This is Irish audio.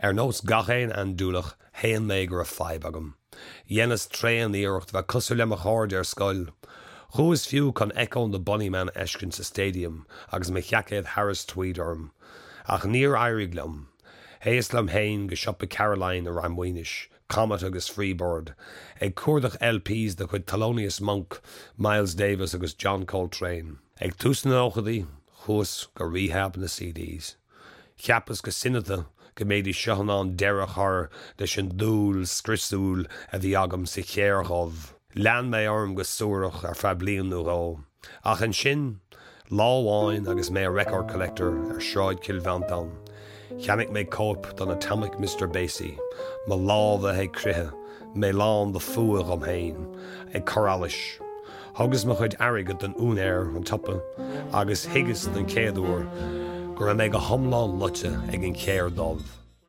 Nos gachéin an dúlach héan mé gur a feib agam. Dhéanas tréan íirecht bheith cosú le a cháir ar scoil. Chúis fiú chun eicón de Bunnyman eiscin sa stadium agus me cheacéad Harris Tweed orm. Ach níor airig lom. Héas lom hain go siopa Caroline a Ramwinis, Comet agus Freebird, ag cuardach LPs de chud Thelonious Monk, Miles Davis agus John Coltrane. Ag tús na óchadaí, chús go rehab na CDs. Cheapas go sinata go méid seanán deire chur de sin dúil scrisúil a bhí agam sa chéarchomh. Lean mé orm go súrach ar feab blion nó rá. Ach an sin, láháin agus mé record collector ar Shroid Kilvantan. Cheannic mé cóp don Atomic Mr. Basie, má láda é cruthe, mé lán de fuach am hain, ag choralis. Agus mo chuid airigad den únéir an tapa, agus higus den céadúir, gur mé go thomláin lute ag an céir dómh.